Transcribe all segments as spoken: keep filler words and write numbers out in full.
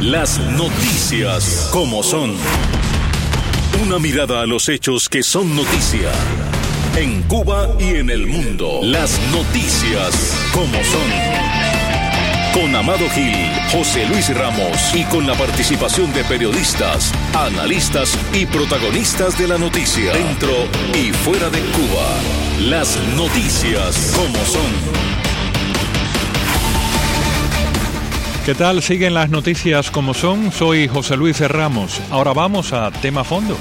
Las noticias como son. Una mirada a los hechos que son noticia. En Cuba y en el mundo. Las noticias como son. Con Amado Gil, José Luis Ramos y con la participación de periodistas, analistas y protagonistas de la noticia, dentro y fuera de Cuba. Las noticias como son. ¿Qué tal? Siguen las noticias como son. Soy José Luis Ramos. Ahora vamos a tema a fondo.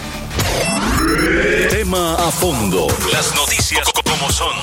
Tema a fondo. Las noticias como son.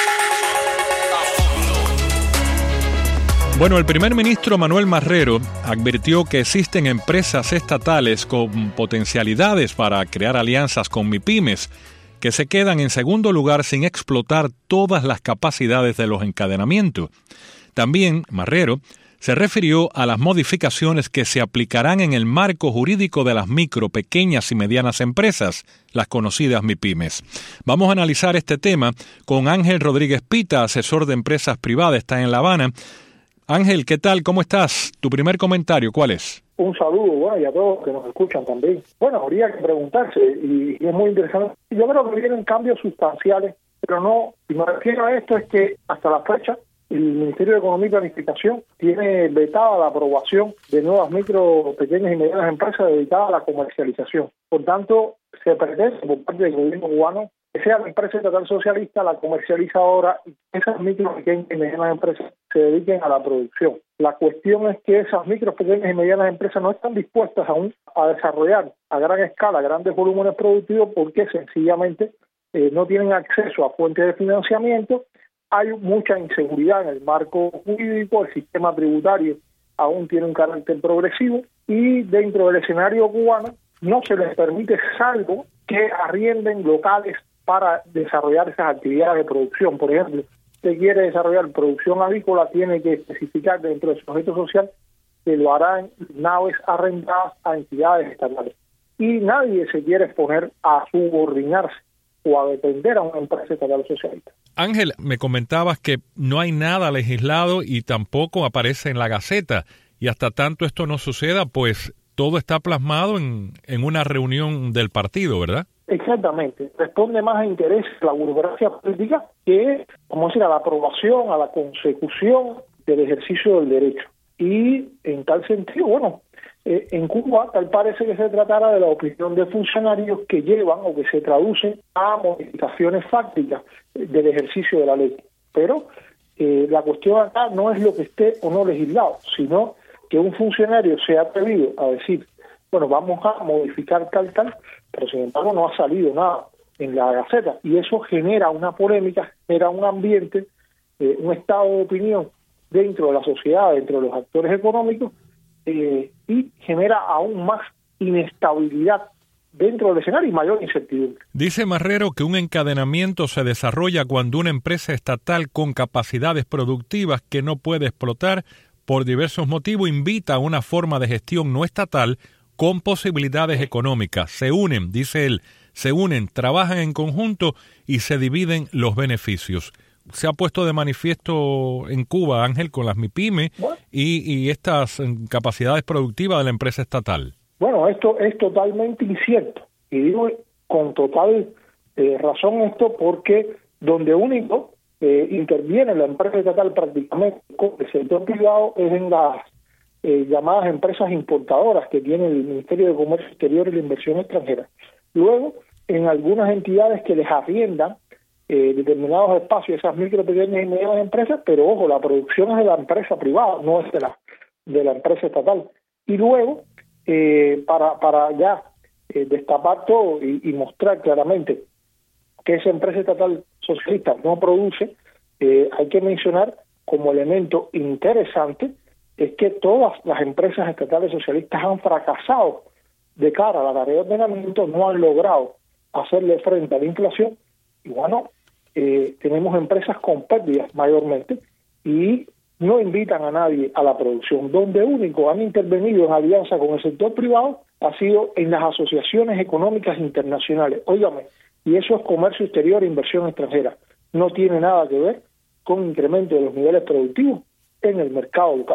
Bueno, el primer ministro Manuel Marrero advirtió que existen empresas estatales con potencialidades para crear alianzas con MIPYMES que se quedan en segundo lugar sin explotar todas las capacidades de los encadenamientos. También Marrero se refirió a las modificaciones que se aplicarán en el marco jurídico de las micro, pequeñas y medianas empresas, las conocidas MIPYMES. Vamos a analizar este tema con Ángel Rodríguez Pita, asesor de empresas privadas, está en La Habana. Ángel, ¿qué tal? ¿Cómo estás? Tu primer comentario, ¿cuál es? Un saludo, bueno, y a todos que nos escuchan también. Bueno, habría que preguntarse, y, y es muy interesante. Yo creo que vienen cambios sustanciales, pero no, y me refiero a esto, es que hasta la fecha, el Ministerio de Economía y Planificación tiene vetada la aprobación de nuevas micro, pequeñas y medianas empresas dedicadas a la comercialización. Por tanto, se pretende por parte del gobierno cubano que sea la empresa estatal socialista la comercializadora y que esas micro, pequeñas y medianas empresas se dediquen a la producción. La cuestión es que esas micro, pequeñas y medianas empresas no están dispuestas aún a desarrollar a gran escala grandes volúmenes productivos porque sencillamente eh, no tienen acceso a fuentes de financiamiento. Hay mucha inseguridad en el marco jurídico, el sistema tributario aún tiene un carácter progresivo y dentro del escenario cubano no se les permite, salvo que arrienden locales para desarrollar esas actividades de producción. Por ejemplo, si quiere desarrollar producción avícola, tiene que especificar dentro de su objeto social que lo hará en naves arrendadas a entidades estatales. Y nadie se quiere exponer a subordinarse o a depender a una empresa estatal socialista. Ángel, me comentabas que no hay nada legislado y tampoco aparece en la Gaceta. Y hasta tanto esto no suceda, pues todo está plasmado en, en una reunión del partido, ¿verdad? Exactamente. Responde más a interés la burocracia política que, como decir, a la aprobación, a la consecución del ejercicio del derecho. Y en tal sentido, bueno, eh, en Cuba tal parece que se tratara de la opinión de funcionarios que llevan o que se traducen a modificaciones fácticas del ejercicio de la ley. Pero eh, la cuestión acá no es lo que esté o no legislado, sino que un funcionario se ha atrevido a decir, bueno, vamos a modificar tal, tal, pero sin embargo no ha salido nada en la Gaceta. Y eso genera una polémica, genera un ambiente, eh, un estado de opinión dentro de la sociedad, dentro de los actores económicos, eh, y genera aún más inestabilidad dentro del escenario y mayor incertidumbre. Dice Marrero que un encadenamiento se desarrolla cuando una empresa estatal con capacidades productivas que no puede explotar por diversos motivos invita a una forma de gestión no estatal con posibilidades económicas. Se unen, dice él, se unen, trabajan en conjunto y se dividen los beneficios. Se ha puesto de manifiesto en Cuba, Ángel, con las MIPYMES bueno, y, y estas capacidades productivas de la empresa estatal. Bueno, esto es totalmente incierto. Y digo con total eh, razón esto porque donde único eh, interviene la empresa estatal prácticamente con el sector privado es en las eh, llamadas empresas importadoras que tiene el Ministerio de Comercio Exterior y la Inversión Extranjera. Luego, en algunas entidades que les arriendan eh, determinados espacios, esas micro, pequeñas y medianas empresas, pero ojo, la producción es de la empresa privada, no es de la, de la empresa estatal. Y luego, eh, para, para ya eh, destapar todo y, y mostrar claramente que esa empresa estatal socialista no produce, eh, hay que mencionar como elemento interesante es que todas las empresas estatales socialistas han fracasado de cara a la tarea de ordenamiento, no han logrado hacerle frente a la inflación y bueno, eh, tenemos empresas con pérdidas mayormente y no invitan a nadie a la producción. Donde único han intervenido en alianza con el sector privado ha sido en las asociaciones económicas internacionales. Óigame, y eso es comercio exterior e inversión extranjera. No tiene nada que ver con incremento de los niveles productivos en el mercado local.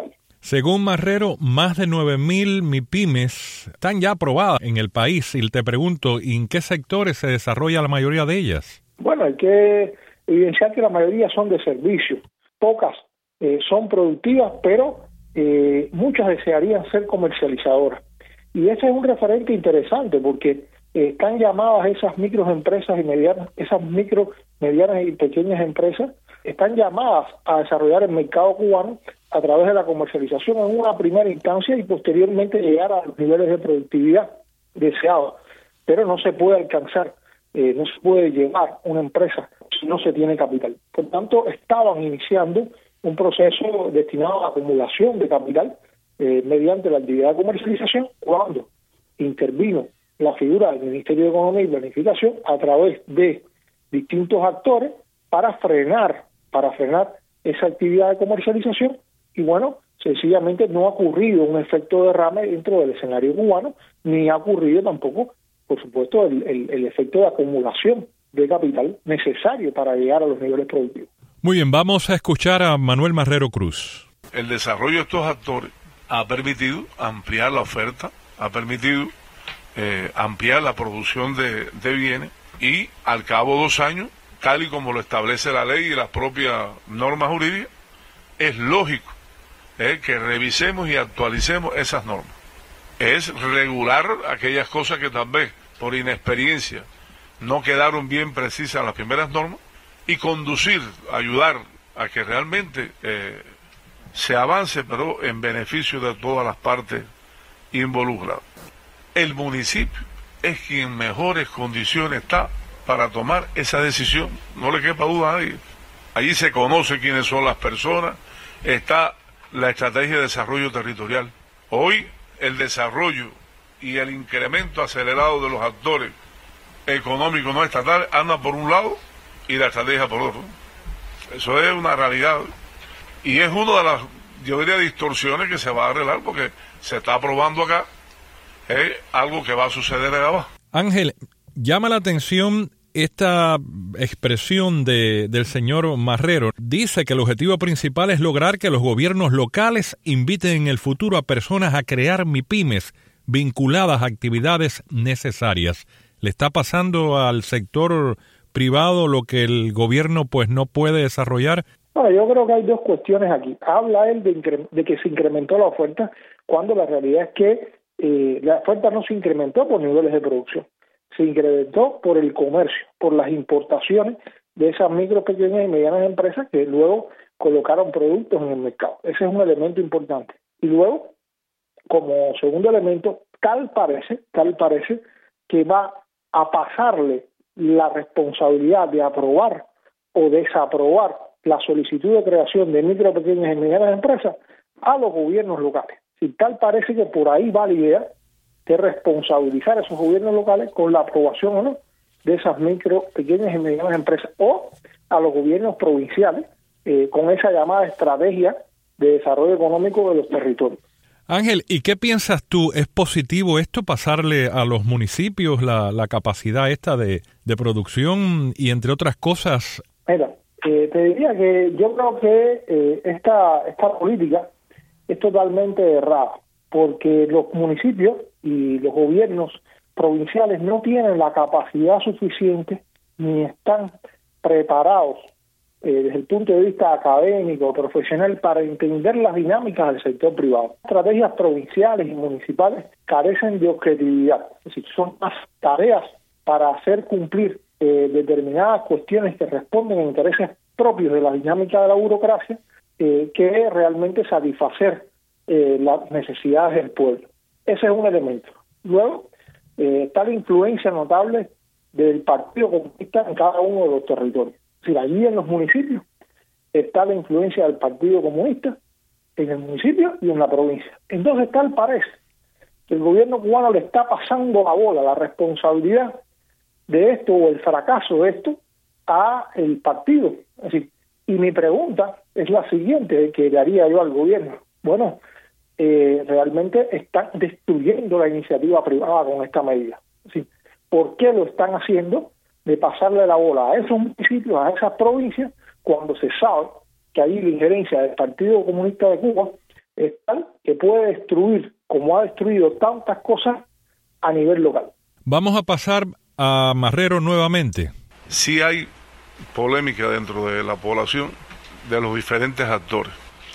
Según Marrero, más de nueve mil MIPYMES están ya aprobadas en el país. Y te pregunto, ¿en qué sectores se desarrolla la mayoría de ellas? Bueno, hay que evidenciar que la mayoría son de servicios. Pocas eh, son productivas, pero eh, muchas desearían ser comercializadoras. Y ese es un referente interesante porque eh, están llamadas esas microempresas y medianas, esas micro, medianas y pequeñas empresas, están llamadas a desarrollar el mercado cubano a través de la comercialización en una primera instancia y posteriormente llegar a los niveles de productividad deseados. Pero no se puede alcanzar, eh, no se puede llevar una empresa si no se tiene capital. Por tanto, estaban iniciando un proceso destinado a la acumulación de capital eh, mediante la actividad de comercialización cuando intervino la figura del Ministerio de Economía y Planificación a través de distintos actores para frenar, para frenar esa actividad de comercialización y bueno, sencillamente no ha ocurrido un efecto derrame dentro del escenario cubano, ni ha ocurrido tampoco, por supuesto, el, el, el efecto de acumulación de capital necesario para llegar a los niveles productivos. Muy bien, vamos a escuchar a Manuel Marrero Cruz. El desarrollo de estos actores ha permitido ampliar la oferta, ha permitido eh, ampliar la producción de, de bienes y al cabo de dos años, tal y como lo establece la ley y las propias normas jurídicas, es lógico eh, que revisemos y actualicemos esas normas. Es regular aquellas cosas que tal vez por inexperiencia no quedaron bien precisas las primeras normas y conducir, ayudar a que realmente eh, se avance, pero en beneficio de todas las partes involucradas. El municipio es quien en mejores condiciones está para tomar esa decisión, no le quepa duda a nadie. Allí se conoce quiénes son las personas, está la estrategia de desarrollo territorial. Hoy el desarrollo y el incremento acelerado de los actores económicos no estatales anda por un lado y la estrategia por otro. Eso es una realidad y es una de las, yo diría, distorsiones que se va a arreglar porque se está aprobando acá es algo que va a suceder allá abajo. Ángel, llama la atención esta expresión de, del señor Marrero. Dice que el objetivo principal es lograr que los gobiernos locales inviten en el futuro a personas a crear MIPYMES vinculadas a actividades necesarias. ¿Le está pasando al sector privado lo que el gobierno pues no puede desarrollar? Bueno, yo creo que hay dos cuestiones aquí. Habla él de, incre- de que se incrementó la oferta cuando la realidad es que eh, la oferta no se incrementó por niveles de producción. Se incrementó por el comercio, por las importaciones de esas micro, pequeñas y medianas empresas que luego colocaron productos en el mercado. Ese es un elemento importante. Y luego, como segundo elemento, tal parece, tal parece que va a pasarle la responsabilidad de aprobar o desaprobar la solicitud de creación de micro, pequeñas y medianas empresas a los gobiernos locales. Si tal parece que por ahí va la idea de responsabilizar a esos gobiernos locales con la aprobación o no de esas micro, pequeñas y medianas empresas o a los gobiernos provinciales eh, con esa llamada estrategia de desarrollo económico de los territorios. Ángel, ¿y qué piensas tú? ¿Es positivo esto, pasarle a los municipios la, la capacidad esta de, de producción y entre otras cosas? Mira, eh, te diría que yo creo que eh, esta, esta política es totalmente errada, porque los municipios y los gobiernos provinciales no tienen la capacidad suficiente ni están preparados eh, desde el punto de vista académico o profesional para entender las dinámicas del sector privado. Estrategias provinciales y municipales carecen de objetividad, es decir, son más tareas para hacer cumplir eh, determinadas cuestiones que responden a intereses propios de la dinámica de la burocracia eh, que realmente satisfacer eh, las necesidades del pueblo. Ese es un elemento. Luego, eh, está la influencia notable del Partido Comunista en cada uno de los territorios. Es decir, allí en los municipios está la influencia del Partido Comunista en el municipio y en la provincia. Entonces, tal parece que el gobierno cubano le está pasando la bola, la responsabilidad de esto o el fracaso de esto a el partido. Es decir, y mi pregunta es la siguiente que le haría yo al gobierno. Bueno, eh, realmente están destruyendo la iniciativa privada con esta medida. Es decir, ¿por qué lo están haciendo de pasarle la bola a esos municipios, a esas provincias, cuando se sabe que ahí la injerencia del Partido Comunista de Cuba es tal que puede destruir, como ha destruido tantas cosas a nivel local. Vamos a pasar a Marrero nuevamente. Sí hay polémica dentro de la población de los diferentes actores,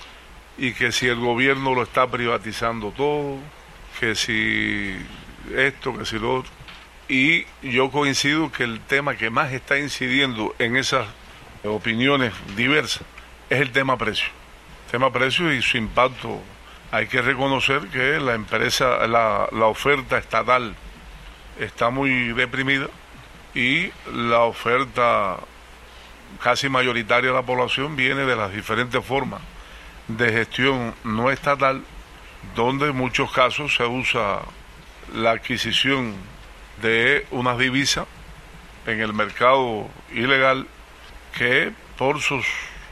y que si el gobierno lo está privatizando todo, que si esto, que si lo otro, y yo coincido que el tema que más está incidiendo en esas opiniones diversas es el tema precio. El tema precio y su impacto. Hay que reconocer que la empresa, la, la oferta estatal está muy deprimida, y la oferta casi mayoritaria de la población viene de las diferentes formas de gestión no estatal, donde en muchos casos se usa la adquisición de unas divisas en el mercado ilegal que por sus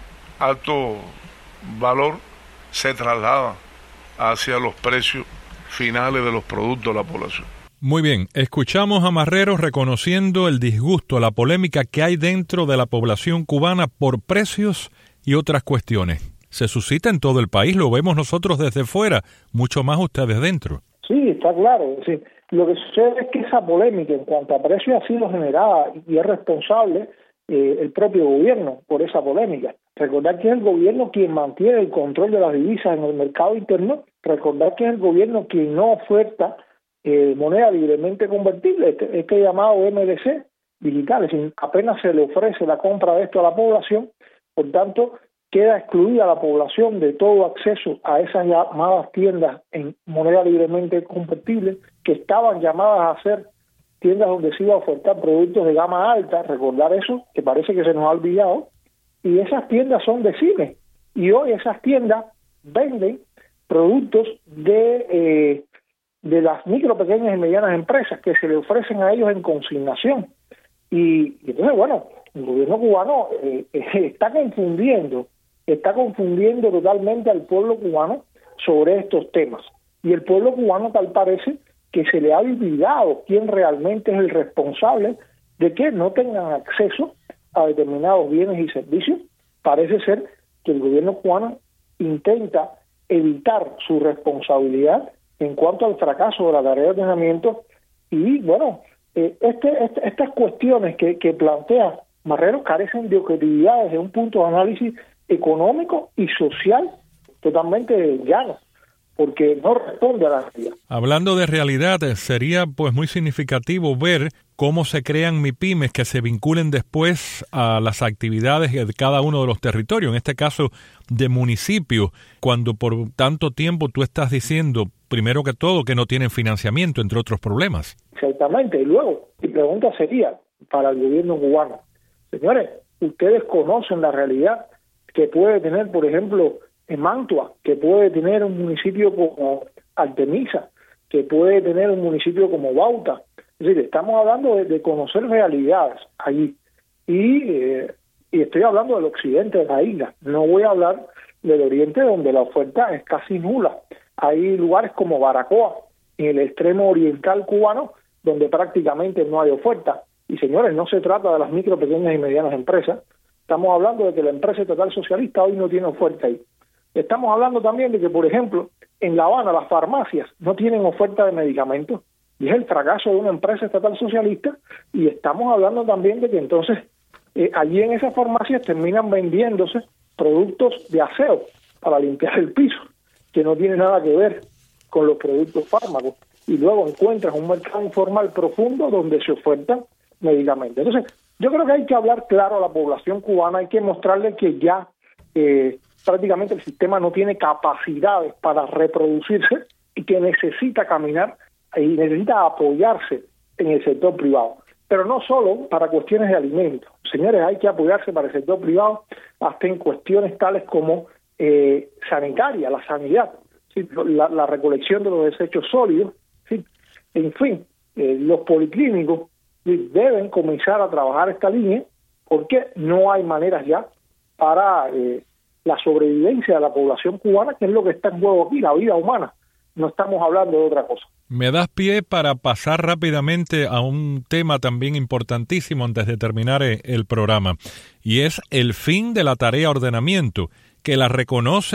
alto valor se traslada hacia los precios finales de los productos de la población. Muy bien, escuchamos a Marrero reconociendo el disgusto, la polémica que hay dentro de la población cubana por precios y otras cuestiones. Se suscita en todo el país, lo vemos nosotros desde fuera, mucho más ustedes dentro. Sí, está claro. Sí. Lo que sucede es que esa polémica en cuanto a precios ha sido generada y es responsable eh, el propio gobierno por esa polémica. Recordar que es el gobierno quien mantiene el control de las divisas en el mercado interno, recordar que es el gobierno quien no oferta eh, moneda libremente convertible, este, este llamado M L C digital, es decir, apenas se le ofrece la compra de esto a la población, por tanto queda excluida la población de todo acceso a esas llamadas tiendas en moneda libremente convertible, que estaban llamadas a ser tiendas donde se iba a ofertar productos de gama alta, recordar eso, que parece que se nos ha olvidado, y esas tiendas son de cine, y hoy esas tiendas venden productos de eh, de las micro, pequeñas y medianas empresas que se le ofrecen a ellos en consignación, y, y entonces, bueno, el gobierno cubano eh, eh, está confundiendo está confundiendo totalmente al pueblo cubano sobre estos temas. Y el pueblo cubano tal parece que se le ha olvidado quién realmente es el responsable de que no tengan acceso a determinados bienes y servicios. Parece ser que el gobierno cubano intenta evitar su responsabilidad en cuanto al fracaso de la tarea de ordenamiento. Y bueno, eh, este, este, estas cuestiones que, que plantea Marrero carecen de objetividad desde un punto de análisis económico y social totalmente llano, porque no responde a la realidad. Hablando de realidad, sería pues muy significativo ver cómo se crean MIPYMES que se vinculen después a las actividades de cada uno de los territorios, en este caso de municipios, cuando por tanto tiempo tú estás diciendo, primero que todo, que no tienen financiamiento, entre otros problemas. Exactamente, y luego, mi pregunta sería para el gobierno cubano, señores, ustedes conocen la realidad que puede tener, por ejemplo, en Mantua, que puede tener un municipio como Artemisa, que puede tener un municipio como Bauta. Es decir, estamos hablando de, de conocer realidades allí. Y, eh, y estoy hablando del occidente de la isla. No voy a hablar del oriente, donde la oferta es casi nula. Hay lugares como Baracoa, en el extremo oriental cubano, donde prácticamente no hay oferta. Y señores, no se trata de las micro, pequeñas y medianas empresas. Estamos hablando de que la empresa estatal socialista hoy no tiene oferta ahí. Estamos hablando también de que, por ejemplo, en La Habana las farmacias no tienen oferta de medicamentos, y es el fracaso de una empresa estatal socialista. Y estamos hablando también de que entonces eh, allí en esas farmacias terminan vendiéndose productos de aseo para limpiar el piso, que no tiene nada que ver con los productos fármacos. Y luego encuentras un mercado informal profundo donde se ofertan medicamentos. Entonces, yo creo que hay que hablar claro a la población cubana, hay que mostrarle que ya eh, prácticamente el sistema no tiene capacidades para reproducirse y que necesita caminar y necesita apoyarse en el sector privado. Pero no solo para cuestiones de alimentos. Señores, hay que apoyarse para el sector privado hasta en cuestiones tales como eh, sanitaria, la sanidad, ¿sí? la, la recolección de los desechos sólidos, ¿sí? En fin, eh, los policlínicos deben comenzar a trabajar esta línea, porque no hay maneras ya para eh, la sobrevivencia de la población cubana, que es lo que está en juego aquí, la vida humana. No estamos hablando de otra cosa. Me das pie para pasar rápidamente a un tema también importantísimo antes de terminar el programa, y es el fin de la tarea ordenamiento, que la reconoce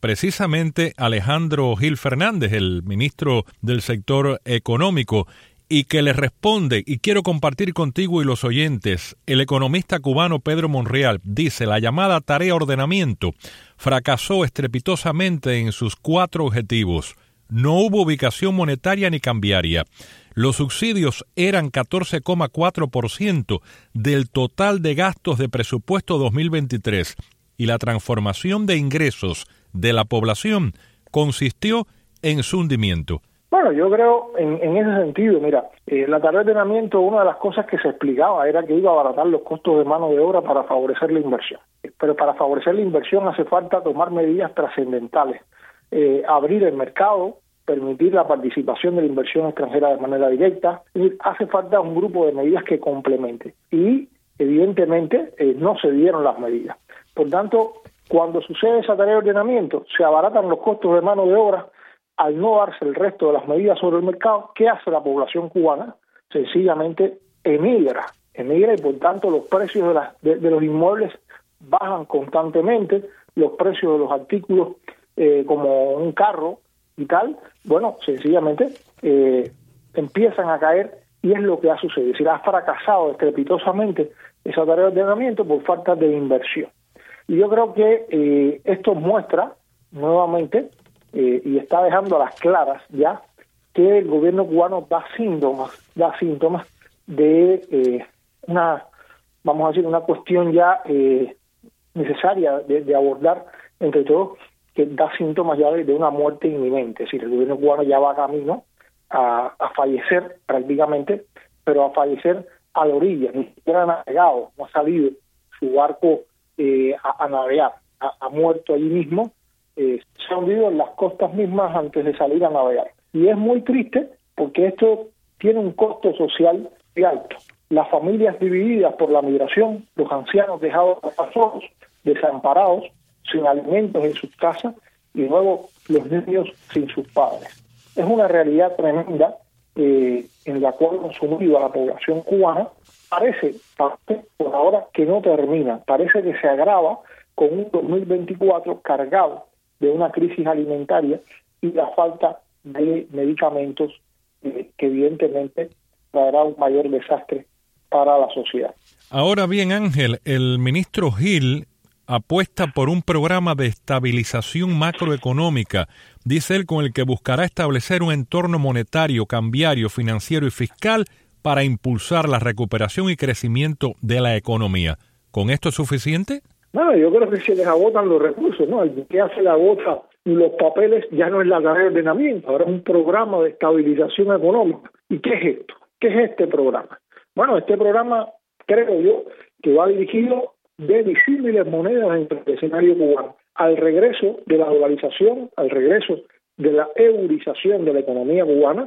precisamente Alejandro Gil Fernández, el ministro del sector económico, y que le responde, y quiero compartir contigo y los oyentes, el economista cubano Pedro Monreal dice: la llamada tarea ordenamiento fracasó estrepitosamente en sus cuatro objetivos. No hubo ubicación monetaria ni cambiaria. Los subsidios eran catorce coma cuatro por ciento del total de gastos de presupuesto dos mil veintitrés y la transformación de ingresos de la población consistió en su hundimiento. Bueno, yo creo en, en ese sentido, mira, eh, la tarea de ordenamiento, una de las cosas que se explicaba era que iba a abaratar los costos de mano de obra para favorecer la inversión. Pero para favorecer la inversión hace falta tomar medidas trascendentales, eh, abrir el mercado, permitir la participación de la inversión extranjera de manera directa, y hace falta un grupo de medidas que complemente. Y evidentemente eh, no se dieron las medidas. Por tanto, cuando sucede esa tarea de ordenamiento, se abaratan los costos de mano de obra. Al no darse el resto de las medidas sobre el mercado, ¿qué hace la población cubana? Sencillamente emigra, emigra y por tanto los precios de, las, de, de los inmuebles bajan constantemente, los precios de los artículos eh, como un carro y tal, bueno, sencillamente eh, empiezan a caer y es lo que ha sucedido. Es decir, ha fracasado estrepitosamente esa tarea de ordenamiento por falta de inversión. Y yo creo que eh, esto muestra nuevamente Eh, y está dejando a las claras ya que el gobierno cubano da síntomas, da síntomas de eh, una, vamos a decir, una cuestión ya eh, necesaria de, de abordar entre todos, que da síntomas ya de, de una muerte inminente. Es decir, el gobierno cubano ya va camino a, a fallecer prácticamente, pero a fallecer a la orilla, ni siquiera ha navegado, no ha salido su barco eh, a, a navegar, ha, ha muerto allí mismo. Eh, se ha hundido en las costas mismas antes de salir a navegar. Y es muy triste porque esto tiene un costo social muy alto. Las familias divididas por la migración, los ancianos dejados solos, desamparados, sin alimentos en sus casas, y luego los niños sin sus padres. Es una realidad tremenda eh, en la cual hemos sumido a la población cubana. Parece, parece por ahora que no termina, parece que se agrava con un dos mil veinticuatro cargado de una crisis alimentaria y la falta de medicamentos eh, que evidentemente traerá un mayor desastre para la sociedad. Ahora bien, Ángel, el ministro Gil apuesta por un programa de estabilización macroeconómica, dice él, con el que buscará establecer un entorno monetario, cambiario, financiero y fiscal para impulsar la recuperación y crecimiento de la economía. ¿Con esto es suficiente? Bueno, yo creo que se les agotan los recursos, ¿no? El que hace la agota los papeles ya no es la tarea de ordenamiento, ahora es un programa de estabilización económica. ¿Y qué es esto? ¿Qué es este programa? Bueno, este programa, creo yo, que va dirigido de disímiles monedas en el escenario cubano, al regreso de la globalización, al regreso de la eurización de la economía cubana,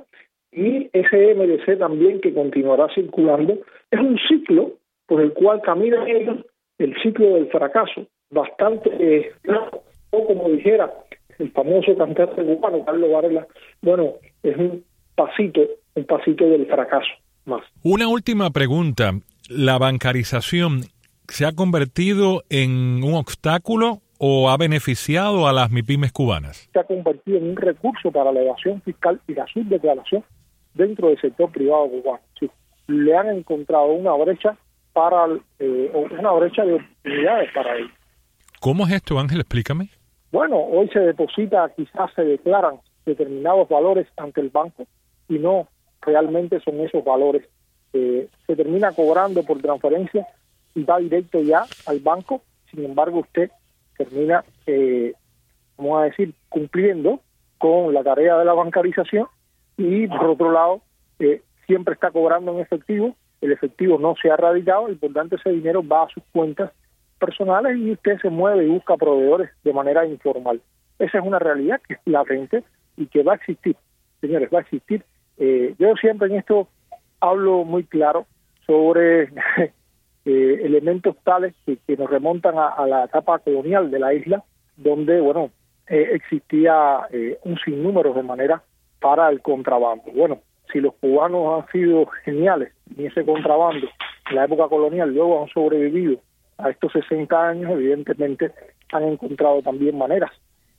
y ese M D C también que continuará circulando. Es un ciclo por el cual caminan ellos, el ciclo del fracaso, bastante eh, claro, o como dijera el famoso cantante cubano, Carlos Varela, bueno, es un pasito, un pasito del fracaso más. Una última pregunta. ¿La bancarización se ha convertido en un obstáculo o ha beneficiado a las MIPYMES cubanas? Se ha convertido en un recurso para la evasión fiscal y la subdeclaración dentro del sector privado cubano. Sí, le han encontrado una brecha para eh, una brecha de oportunidades para ellos. ¿Cómo es esto, Ángel? Explícame. Bueno, hoy se deposita, quizás se declaran determinados valores ante el banco y no realmente son esos valores. Eh, se termina cobrando por transferencia y va directo ya al banco. Sin embargo, usted termina, eh, vamos a decir, cumpliendo con la tarea de la bancarización y, por otro lado, eh, siempre está cobrando en efectivo. El efectivo no se ha radicado y por tanto ese dinero va a sus cuentas personales y usted se mueve y busca proveedores de manera informal. Esa es una realidad que es latente y que va a existir, señores, va a existir. Eh, yo siempre en esto hablo muy claro sobre eh, elementos tales que, que nos remontan a, a la etapa colonial de la isla, donde, bueno, eh, existía eh, un sinnúmero de maneras para el contrabando. Bueno, si los cubanos han sido geniales en ese contrabando en la época colonial, luego han sobrevivido a estos sesenta años, evidentemente han encontrado también maneras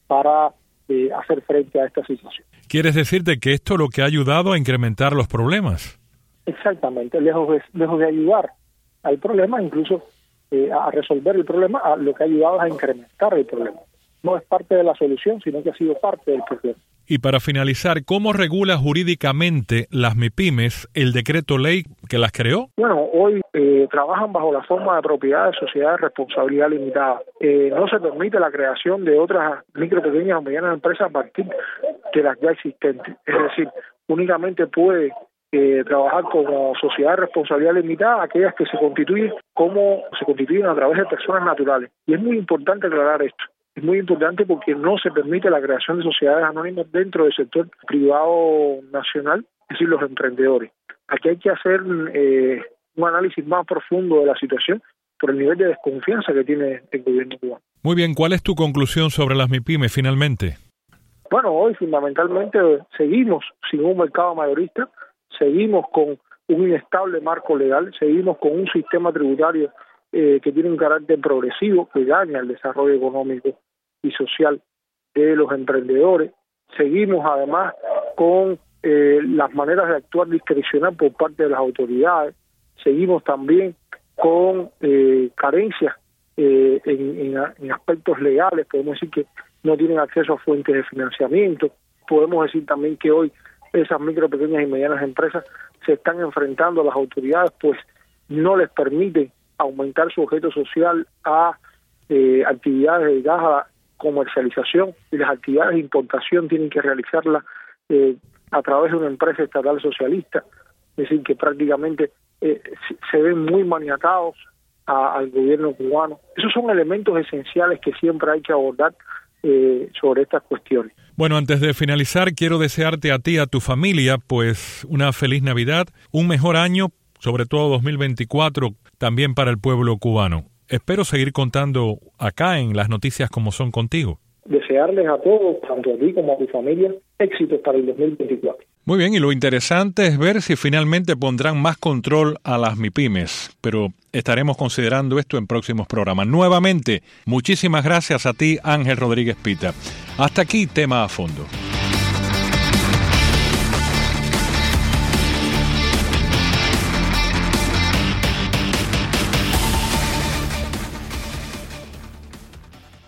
para eh, hacer frente a esta situación. ¿Quieres decirte que esto lo que ha ayudado a incrementar los problemas? Exactamente, lejos de, lejos de ayudar al problema, incluso eh, a resolver el problema, a lo que ha ayudado es a incrementar el problema. No es parte de la solución, sino que ha sido parte del problema. Y para finalizar, ¿cómo regula jurídicamente las MIPYMES el decreto ley que las creó? Bueno, hoy eh, trabajan bajo la forma de propiedad de sociedades de responsabilidad limitada. Eh, no se permite la creación de otras micro, pequeñas o medianas empresas a partir de las ya existentes. Es decir, únicamente puede eh, trabajar como sociedad de responsabilidad limitada aquellas que se constituyen como se constituyen a través de personas naturales. Y es muy importante aclarar esto. Es muy importante porque no se permite la creación de sociedades anónimas dentro del sector privado nacional, es decir, los emprendedores. Aquí hay que hacer eh, un análisis más profundo de la situación por el nivel de desconfianza que tiene el gobierno cubano. Muy bien, ¿cuál es tu conclusión sobre las MIPYMES finalmente? Bueno, hoy fundamentalmente seguimos sin un mercado mayorista, seguimos con un inestable marco legal, seguimos con un sistema tributario eh, que tiene un carácter progresivo que daña el desarrollo económico y social de los emprendedores. Seguimos además con eh, las maneras de actuar discrecional por parte de las autoridades. Seguimos también con eh, carencias eh, en, en, en aspectos legales. Podemos decir que no tienen acceso a fuentes de financiamiento. Podemos decir también que hoy esas micro, pequeñas y medianas empresas se están enfrentando a las autoridades, pues no les permiten aumentar su objeto social a eh, actividades dedicadas a la comercialización, y las actividades de importación tienen que realizarlas eh, a través de una empresa estatal socialista. Es decir, que prácticamente eh, se ven muy maniatados a, al gobierno cubano. Esos son elementos esenciales que siempre hay que abordar eh, sobre estas cuestiones. Bueno, antes de finalizar, quiero desearte a ti y a tu familia pues una feliz Navidad, un mejor año, sobre todo dos mil veinticuatro, también para el pueblo cubano. Espero seguir contando acá en Las Noticias Como Son contigo. Desearles a todos, tanto a ti como a tu familia, éxitos para el dos mil veinticuatro. Muy bien, y lo interesante es ver si finalmente pondrán más control a las MIPYMES, pero estaremos considerando esto en próximos programas. Nuevamente, muchísimas gracias a ti, Ángel Rodríguez Pita. Hasta aquí, Tema a Fondo.